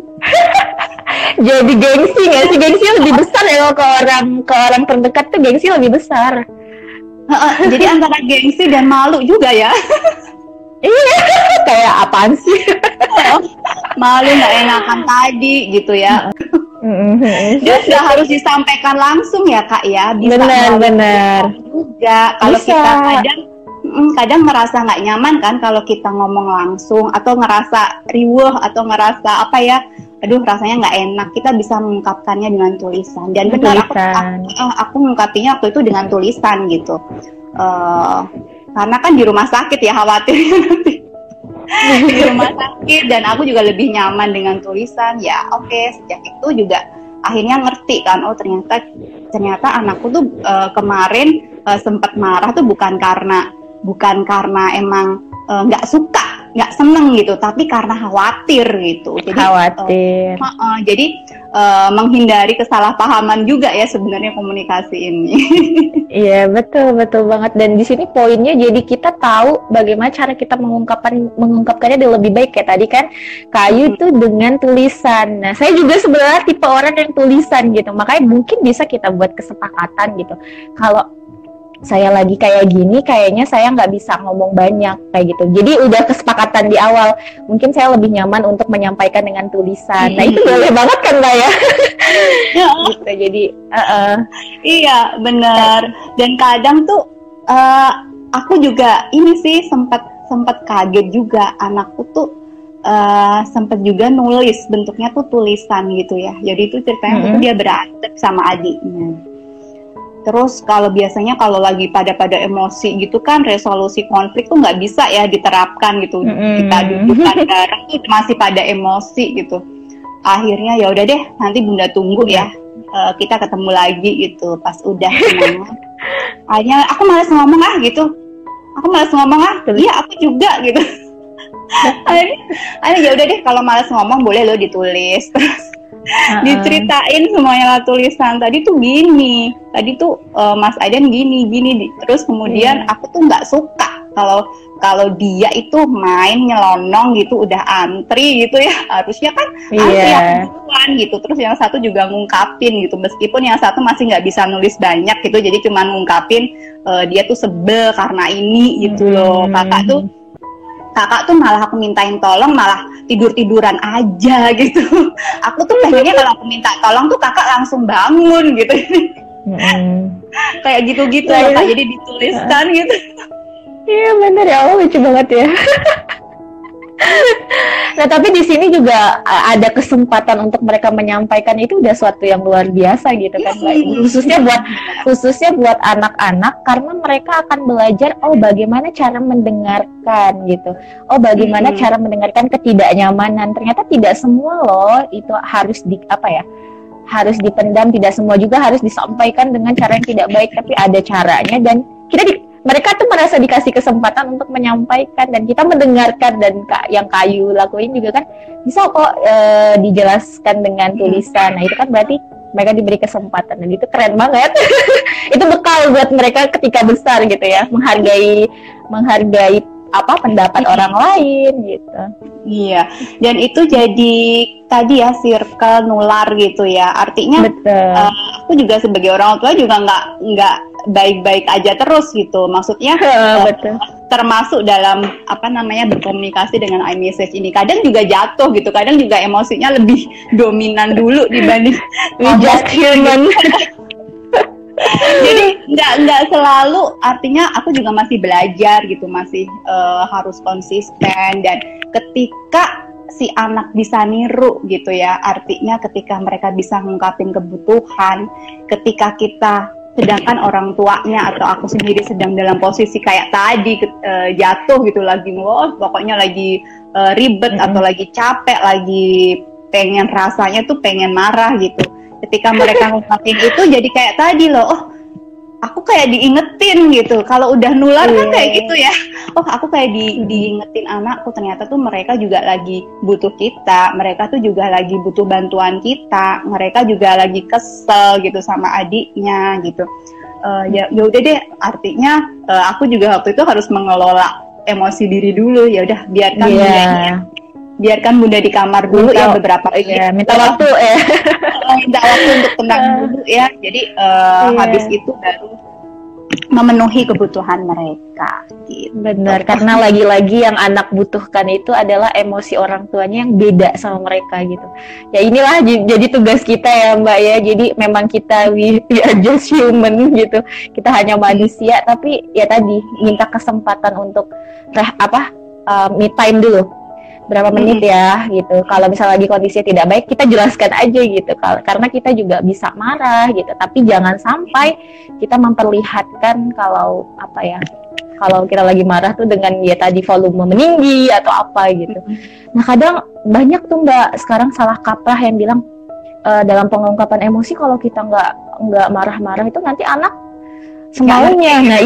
Jadi gengsi nggak sih? Gengsi lebih besar ya ke orang terdekat tuh gengsi lebih besar. Jadi antara gengsi dan malu juga ya. Iya, kayak apaan sih? Malu nggak enakan tadi gitu ya. Dia nggak harus disampaikan langsung ya Kak ya, bisa benar juga kalau kita kadang merasa nggak nyaman kan kalau kita ngomong langsung, atau ngerasa riweuh atau ngerasa apa ya, aduh rasanya nggak enak, kita bisa mengungkapkannya dengan tulisan. Dan benar aku mengungkapinya waktu itu dengan tulisan gitu, karena kan di rumah sakit ya khawatirnya nanti di rumah sakit, dan aku juga lebih nyaman dengan tulisan ya. Oke, sejak itu juga akhirnya ngerti kan, oh ternyata anakku tuh kemarin sempat marah tuh bukan karena emang nggak suka, nggak seneng gitu, tapi karena khawatir gitu. Jadi khawatir. Jadi menghindari kesalahpahaman juga ya sebenarnya komunikasi ini. Iya, betul banget. Dan di sini poinnya jadi kita tahu bagaimana cara kita mengungkapkannya lebih baik kayak tadi kan Kayu itu dengan tulisan. Nah, saya juga sebenarnya tipe orang yang tulisan gitu. Makanya mungkin bisa kita buat kesepakatan gitu. Kalau saya lagi kayak gini, kayaknya saya nggak bisa ngomong banyak kayak gitu. Jadi udah kesepakatan di awal. Mungkin saya lebih nyaman untuk menyampaikan dengan tulisan. Nah itu boleh banget kan Mbak ya? Gitu, jadi iya benar. Dan kadang tuh aku juga ini sih sempat kaget juga, anakku tuh sempat juga nulis, bentuknya tuh tulisan gitu ya. Jadi itu ceritanya tuh dia berantem sama adiknya. Terus kalau biasanya kalau lagi pada emosi gitu kan, resolusi konflik tuh nggak bisa ya diterapkan gitu. Kita dudukan bareng tuh masih pada emosi gitu. Akhirnya ya udah deh, nanti Bunda tunggu ya, kita ketemu lagi gitu. Pas udah kenal, akhirnya aku malas ngomong gitu. Iya aku juga gitu. akhirnya ya udah deh, kalau malas ngomong boleh lo ditulis. Terus diceritain semuanya lah, tulisan tadi tuh gini, Mas Aidan gini. Terus kemudian aku tuh nggak suka kalau dia itu main nyelonong gitu, udah antri gitu ya, harusnya kan antri yang duluan gitu. Terus yang satu juga ngungkapin gitu, meskipun yang satu masih nggak bisa nulis banyak gitu, jadi cuma ngungkapin dia tuh sebel karena ini gitu loh. Kakak tuh malah aku mintain tolong malah tiduran aja gitu. Aku tuh pengennya kalau aku minta tolong tuh kakak langsung bangun gitu. Kayak gitu-gitu loh, Kak. Jadi dituliskan gitu. Iya bener ya Allah, lucu banget ya. Nah tapi di sini juga ada kesempatan untuk mereka menyampaikan, itu udah suatu yang luar biasa gitu kan, Mbak. Khususnya buat anak-anak, karena mereka akan belajar bagaimana cara mendengarkan gitu. Bagaimana cara mendengarkan ketidaknyamanan. Ternyata tidak semua loh itu harus harus dipendam, tidak semua juga harus disampaikan dengan cara yang tidak baik, tapi ada caranya, dan mereka tuh merasa dikasih kesempatan untuk menyampaikan, dan kita mendengarkan, dan yang Kayu lakuin juga kan bisa kok dijelaskan dengan tulisan. Nah itu kan berarti mereka diberi kesempatan, dan itu keren banget. Itu bekal buat mereka ketika besar gitu ya, menghargai pendapat orang lain gitu. Iya, dan itu jadi tadi ya circle nular gitu ya. Artinya aku juga sebagai orang tua juga nggak baik-baik aja terus gitu. Maksudnya termasuk dalam berkomunikasi dengan iMessage ini. Kadang juga jatuh gitu, kadang juga emosinya lebih dominan dulu dibanding just human. Jadi nggak selalu, artinya aku juga masih belajar gitu, masih harus konsisten. Dan ketika si anak bisa niru gitu ya, artinya ketika mereka bisa ngungkapin kebutuhan, ketika kita, sedangkan orang tuanya atau aku sendiri sedang dalam posisi kayak tadi jatuh gitu, pokoknya lagi ribet atau lagi capek, lagi rasanya tuh pengen marah gitu. Ketika mereka ngungkapin itu jadi kayak tadi loh, aku kayak diingetin gitu. Kalau udah nular kan kayak gitu ya. Aku kayak diingetin anakku, ternyata tuh mereka juga lagi butuh kita. Mereka tuh juga lagi butuh bantuan kita. Mereka juga lagi kesel gitu sama adiknya gitu. Ya udah deh, artinya aku juga waktu itu harus mengelola emosi diri dulu. Ya udah, biarkan Bunda di kamar dulu beberapa menit. Minta waktu minta waktu untuk tenang dulu ya. Jadi habis itu baru memenuhi kebutuhan mereka gitu. Benar, karena lagi-lagi yang anak butuhkan itu adalah emosi orang tuanya yang beda sama mereka gitu. Ya inilah jadi tugas kita ya Mbak ya. Jadi memang kita we are just human gitu. Kita hanya manusia, tapi ya tadi minta kesempatan untuk me time dulu. Berapa menit ya gitu. Kalau misalnya lagi kondisinya tidak baik, kita jelaskan aja gitu. Karena kita juga bisa marah gitu. Tapi jangan sampai kita memperlihatkan kalau kita lagi marah tuh dengan ya tadi volume meninggi atau apa gitu. Nah kadang banyak tuh Mbak sekarang salah kaprah yang bilang dalam pengungkapan emosi kalau kita nggak marah-marah itu nanti anak semaunya. Nah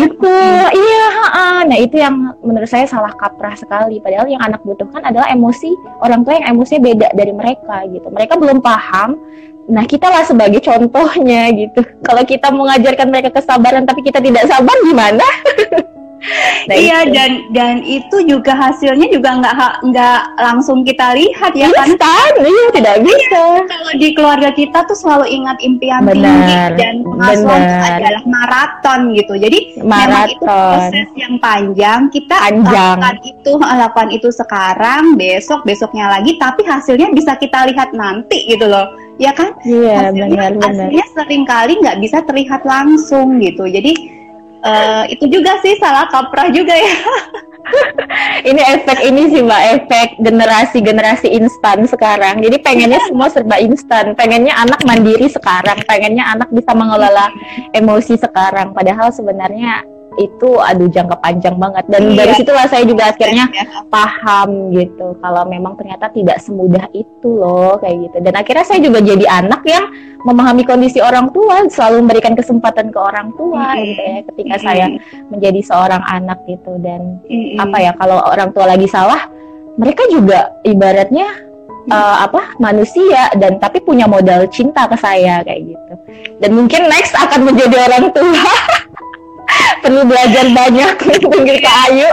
itu yang menurut saya salah kaprah sekali. Padahal yang anak butuhkan adalah emosi orang tua yang emosinya beda dari mereka gitu. Mereka belum paham. Nah kita lah sebagai contohnya gitu. Kalau kita mengajarkan mereka kesabaran tapi kita tidak sabar gimana? Nah, iya itu. Dan itu juga hasilnya juga nggak langsung kita lihat ya kan? Iya tidak bisa. Kalau di keluarga kita tuh selalu ingat impian tinggi dan pengasuhan itu adalah maraton gitu. Jadi memang itu proses yang panjang. Kita lakukan itu sekarang, besoknya lagi, tapi hasilnya bisa kita lihat nanti gitu loh. Ya kan? Iya benar. Hasilnya seringkali nggak bisa terlihat langsung gitu. Jadi Itu juga sih salah kaprah juga ya. Ini efek ini sih Mbak, efek generasi instan sekarang. Jadi pengennya semua serba instan, pengennya anak mandiri sekarang, pengennya anak bisa mengelola emosi sekarang. Padahal sebenarnya itu jangka panjang banget. Dan dari situlah saya juga akhirnya paham gitu, kalau memang ternyata tidak semudah itu loh kayak gitu. Dan akhirnya saya juga jadi anak yang memahami kondisi orang tua, selalu memberikan kesempatan ke orang tua gitu ya, ketika saya menjadi seorang anak gitu. Dan kalau orang tua lagi salah, mereka juga ibaratnya manusia, dan tapi punya modal cinta ke saya kayak gitu. Dan mungkin next akan menjadi orang tua. Perlu belajar banyak panggil Kak Ayu.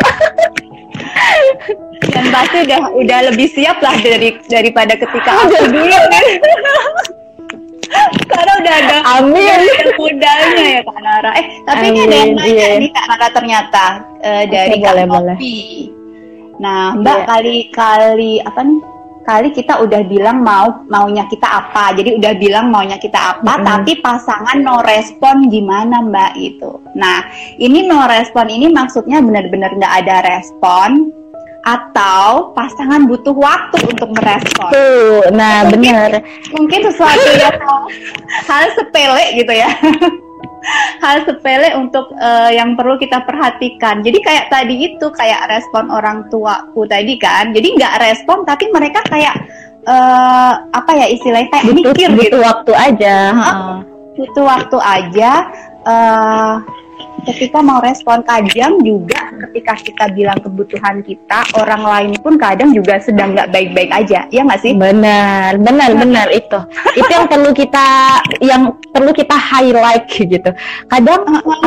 Dan pasti udah lebih siap lah daripada ketika aku dulu kan. Karena udah ada modalnya ya Kak Nara. Tapi ini ada yang nanya nih Kak Nara ternyata dari Kak Nopi. Nah Mbak, kali kita udah bilang maunya kita apa, jadi udah bilang maunya kita apa, tapi pasangan no respon gimana Mbak gitu. Nah ini no respon ini maksudnya benar-benar nggak ada respon, atau pasangan butuh waktu untuk merespon. Nah benar. Mungkin sesuatu yang hal sepele gitu ya. Hal sepele untuk yang perlu kita perhatikan. Jadi kayak tadi itu, kayak respon orang tuaku tadi kan. Jadi nggak respon, tapi mereka kayak istilahnya kayak mikir gitu. Butuh waktu aja. Butuh waktu aja. Ketika mau respon, kadang juga ketika kita bilang kebutuhan kita, orang lain pun kadang juga sedang nggak baik-baik aja, ya nggak sih? Benar itu yang perlu kita highlight gitu. Kadang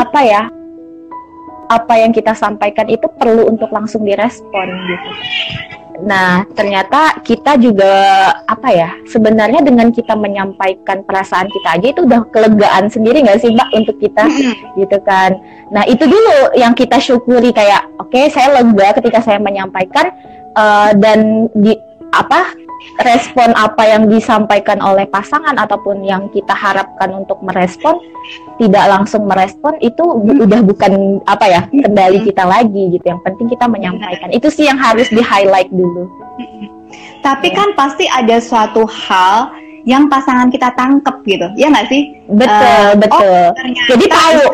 apa yang kita sampaikan itu perlu untuk langsung direspon gitu. Nah, ternyata kita juga sebenarnya dengan kita menyampaikan perasaan kita aja itu udah kelegaan sendiri nggak sih Mbak untuk kita gitu kan. Nah, itu dulu yang kita syukuri, kayak oke, saya lega ketika saya menyampaikan dan respon apa yang disampaikan oleh pasangan ataupun yang kita harapkan untuk merespon tidak langsung merespon, itu udah bukan kendali kita lagi gitu. Yang penting kita menyampaikan. Itu sih yang harus di highlight dulu. Tapi kan pasti ada suatu hal yang pasangan kita tangkep gitu, ya nggak sih? Betul. Jadi tahu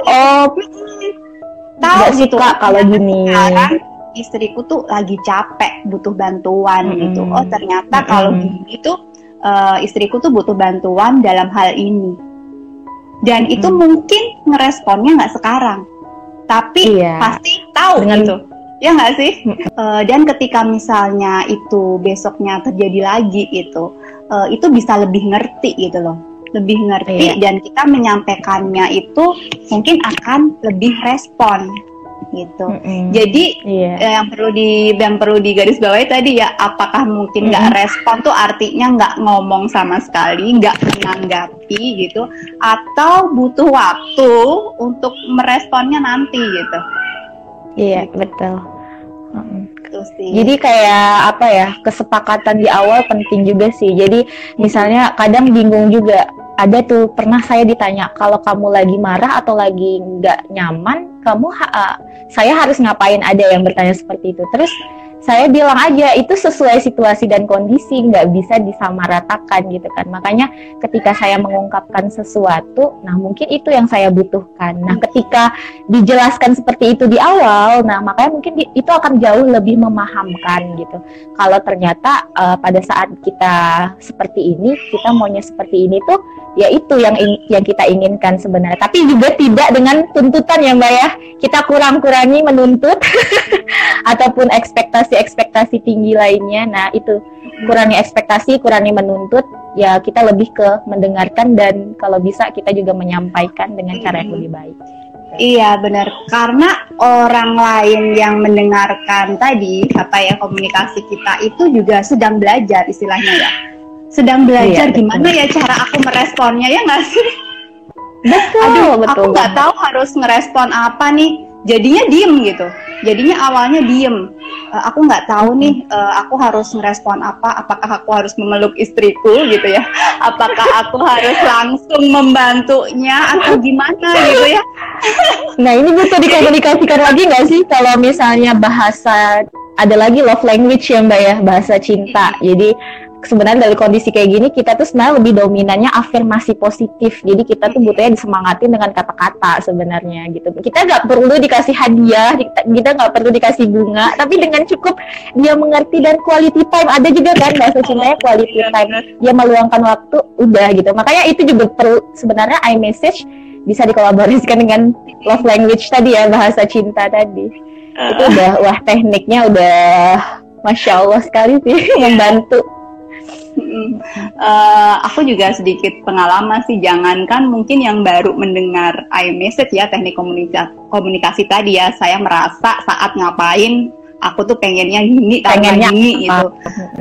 gitu kalau gini. Sekarang istriku tuh lagi capek, butuh bantuan gitu. Oh ternyata kalau gini tuh istriku tuh butuh bantuan dalam hal ini. Dan itu mungkin ngeresponnya nggak sekarang, tapi pasti tahu gitu, ya nggak sih? Dan ketika misalnya itu besoknya terjadi lagi itu bisa lebih ngerti gitu loh, lebih ngerti, dan kita menyampaikannya itu mungkin akan lebih respon gitu. Jadi yang perlu digarisbawahi tadi ya, apakah mungkin nggak respon tuh artinya nggak ngomong sama sekali, nggak menanggapi gitu, atau butuh waktu untuk meresponnya nanti gitu. Iya betul. Gitu sih. Jadi kayak kesepakatan di awal penting juga sih. Jadi misalnya kadang bingung juga. Ada tuh, pernah saya ditanya, kalau kamu lagi marah atau lagi nggak nyaman, saya harus ngapain? Ada yang bertanya seperti itu. Terus saya bilang aja, itu sesuai situasi dan kondisi, nggak bisa disamaratakan gitu kan. Makanya ketika saya mengungkapkan sesuatu, nah mungkin itu yang saya butuhkan. Nah ketika dijelaskan seperti itu di awal, nah makanya mungkin itu akan jauh lebih memahamkan gitu. Kalau ternyata pada saat kita seperti ini, kita maunya seperti ini tuh, ya itu yang kita inginkan sebenarnya. Tapi juga tidak dengan tuntutan ya Mbak ya. Kita kurang-kurangi menuntut ataupun ekspektasi tinggi lainnya. Nah itu, kurangi ekspektasi, kurangi menuntut, ya kita lebih ke mendengarkan, dan kalau bisa kita juga menyampaikan dengan cara yang lebih baik. Iya benar, karena orang lain yang mendengarkan tadi komunikasi kita itu juga sedang belajar istilahnya ya. Sedang belajar gimana ya cara aku meresponnya, ya nggak sih? Betul. Aku nggak tahu harus ngerespon apa nih. jadinya diem gitu. Jadinya awalnya diem. Aku nggak tahu nih, aku harus merespon apa? Apakah aku harus memeluk istriku gitu ya? Apakah aku harus langsung membantunya atau gimana gitu ya? Nah ini butuh dikomunikasikan lagi nggak sih kalau misalnya bahasa, ada lagi love language ya Mbak ya, bahasa cinta. Jadi sebenarnya dari kondisi kayak gini kita tuh sebenarnya lebih dominannya afirmasi positif. Jadi kita tuh butuhnya disemangatin dengan kata-kata sebenarnya gitu. Kita nggak perlu dikasih hadiah, kita nggak perlu dikasih bunga, tapi dengan cukup dia mengerti dan quality time. Ada juga kan bahasa cintanya quality time. Dia meluangkan waktu, udah gitu. Makanya itu juga perlu sebenarnya iMessage bisa dikolaborasikan dengan love language tadi ya, bahasa cinta tadi. Itu udah, wah tekniknya udah Masya Allah sekali sih, membantu. Aku juga sedikit pengalaman sih, jangankan mungkin yang baru mendengar iMessage ya, teknik komunikasi tadi ya, saya merasa saat ngapain aku tuh pengennya gini, gini gitu.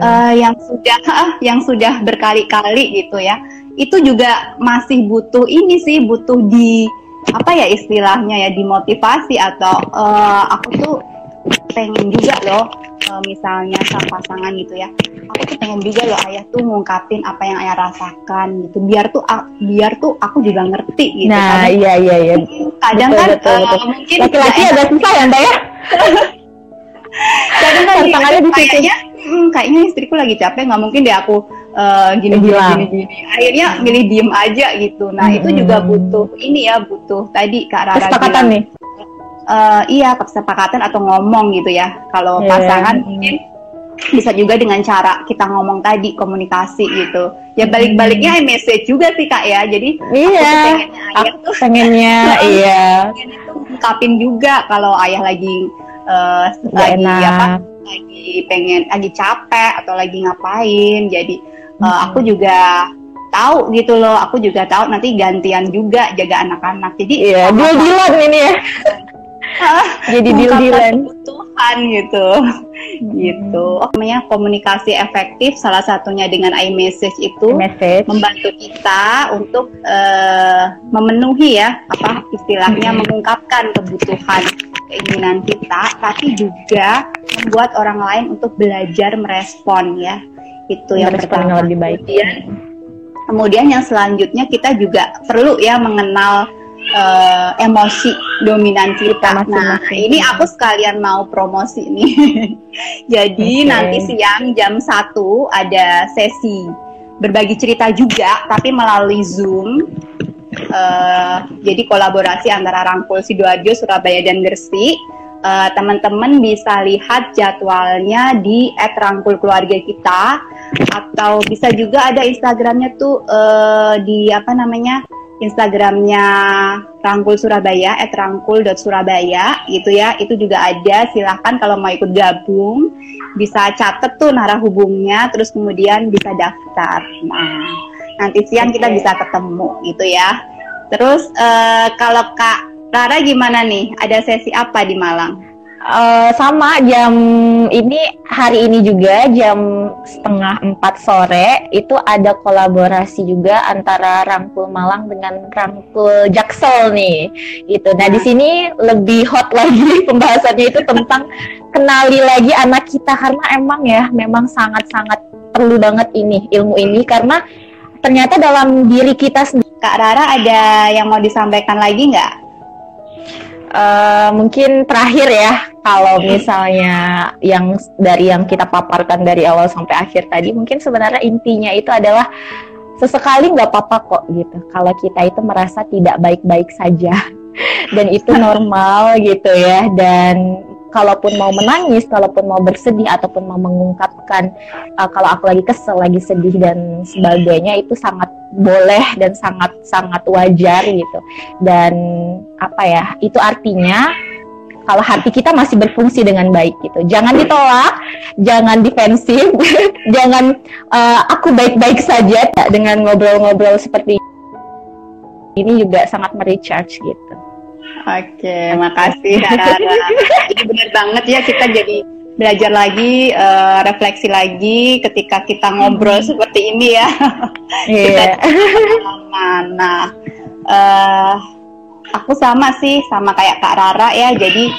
Yang sudah berkali-kali gitu ya, itu juga masih butuh ini sih, butuh di apa ya istilahnya ya, dimotivasi atau aku tuh pengen juga loh, misalnya sama pasangan gitu ya, aku tuh pengen juga loh ayah tuh ngungkapin apa yang ayah rasakan gitu, biar tuh aku juga ngerti gitu. Nah kadang, iya kadang betul, kan betul. Mungkin laki-laki agak susah ya Mbak ya. Kadang kan kayaknya istriku lagi capek, nggak mungkin deh aku gini. Akhirnya milih diem aja gitu. Nah itu juga butuh ini ya, butuh tadi Kak Rara kesepakatan bilang, nih. Iya, kesepakatan atau ngomong gitu ya. Kalau pasangan mungkin bisa juga dengan cara kita ngomong tadi, komunikasi gitu. Ya balik-baliknya message juga sih Kak ya. Jadi aku pengennya iya. Ungkapin juga kalau ayah lagi lagi capek atau lagi ngapain. Jadi aku juga tahu gitu loh. Aku juga tahu nanti gantian juga jaga anak-anak. Jadi deal-dealan ini ya. Jadi deal-dealan kebutuhan gitu. Namanya komunikasi efektif, salah satunya dengan iMessage itu membantu kita untuk memenuhi ya, apa istilahnya, mengungkapkan kebutuhan, keinginan kita, tapi juga membuat orang lain untuk belajar merespon ya. Itu yang pertama. Lebih baik. Kemudian yang selanjutnya kita juga perlu ya mengenal emosi dominan kita. Nah, ini aku sekalian mau promosi nih. Jadi nanti siang jam 1 ada sesi berbagi cerita juga, tapi melalui Zoom. Jadi kolaborasi antara Rangkul Sidoarjo, Surabaya dan Gresik. Teman-teman bisa lihat jadwalnya di @rangkulkeluarga kita, atau bisa juga ada Instagramnya tuh di apa namanya, Instagramnya Rangkul Surabaya @rangkul.surabaya gitu ya. Itu juga ada, silahkan kalau mau ikut gabung bisa catet tuh narah hubungnya, terus kemudian bisa daftar. Nah nanti siang kita bisa ketemu gitu ya. Terus kalau Kak Rara gimana nih? Ada sesi apa di Malang? Sama jam ini, hari ini juga jam 3:30 sore itu ada kolaborasi juga antara Rangkul Malang dengan Rangkul Jaksel nih gitu. Nah di sini lebih hot lagi pembahasannya itu tentang kenali lagi anak kita, karena emang ya memang sangat-sangat perlu banget ini ilmu ini, karena ternyata dalam diri kita sendiri. Kak Rara ada yang mau disampaikan lagi nggak? Mungkin terakhir ya, kalau misalnya yang kita paparkan dari awal sampai akhir tadi, mungkin sebenarnya intinya itu adalah sesekali nggak apa-apa kok gitu kalau kita itu merasa tidak baik-baik saja dan itu normal gitu ya. Dan kalaupun mau menangis, kalaupun mau bersedih ataupun mau mengungkapkan kalau aku lagi kesel, lagi sedih dan sebagainya, itu sangat boleh dan sangat wajar gitu. Dan apa ya, itu artinya kalau hati kita masih berfungsi dengan baik gitu. Jangan ditolak, jangan defensif, jangan aku baik-baik saja. Dengan ngobrol-ngobrol seperti ini juga sangat merecharge gitu. Oke, makasih Rara. Ini benar banget ya, kita jadi belajar lagi, refleksi lagi ketika kita ngobrol seperti ini ya. Kita pengalaman. Nah, aku sama sih, sama kayak Kak Rara ya. Jadi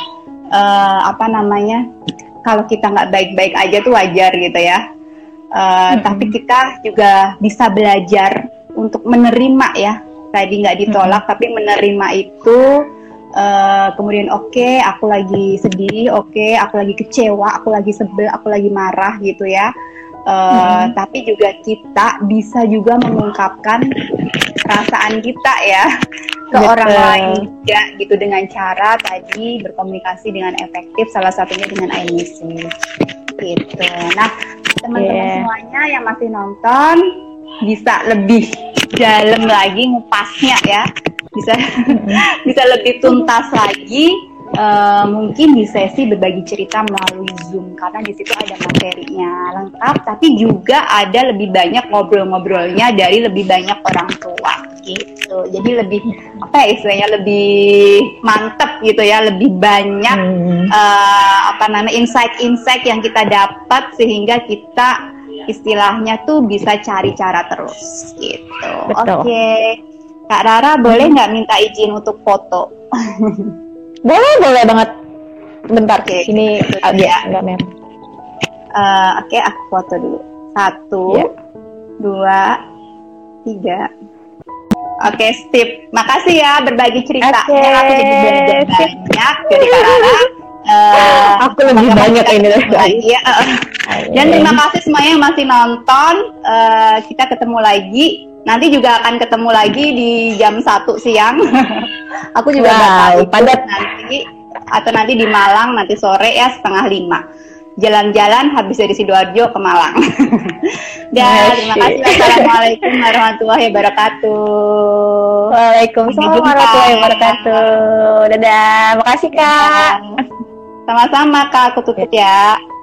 kalau kita nggak baik-baik aja tuh wajar gitu ya. Tapi kita juga bisa belajar untuk menerima ya. Tadi nggak ditolak, tapi menerima itu. Kemudian oke, aku lagi sedih, oke, aku lagi kecewa, aku lagi sebel, aku lagi marah gitu ya. Tapi juga kita bisa juga mengungkapkan perasaan kita ya ke orang lain juga gitu, dengan cara tadi berkomunikasi dengan efektif, salah satunya dengan iMessage gitu. Nah, teman-teman semuanya yang masih nonton bisa lebih dalam lagi ngupasnya ya, bisa lebih tuntas lagi, mungkin di sesi berbagi cerita melalui Zoom, karena di situ ada materinya lengkap, tapi juga ada lebih banyak ngobrol-ngobrolnya dari lebih banyak orang tua gitu. Jadi lebih istilahnya lebih mantep gitu ya, lebih banyak insight-insight yang kita dapat, sehingga kita istilahnya tuh bisa cari cara terus gitu. Oke. Kak Rara boleh nggak minta izin untuk foto? Boleh banget. Bentar, sini ya, nggak mem. Oke, aku foto dulu. 1, 2, 3. Oke, sip. Makasih ya berbagi cerita. Aku jadi belajar banyak dari Kak Rara. Aku lebih banyak ini lagi. Dan terima kasih semuanya yang masih nonton. Kita ketemu lagi. Nanti juga akan ketemu lagi di jam 1 siang. Aku juga bakal padat nanti, atau nanti di Malang nanti sore ya 4:30. Jalan-jalan habis dari Sidoarjo ke Malang. Dan terima kasih. Assalamualaikum warahmatullahi wabarakatuh. Waalaikumsalam warahmatullahi wabarakatuh. Dadah, makasih Kak. Sama-sama Kak, aku tutup ya.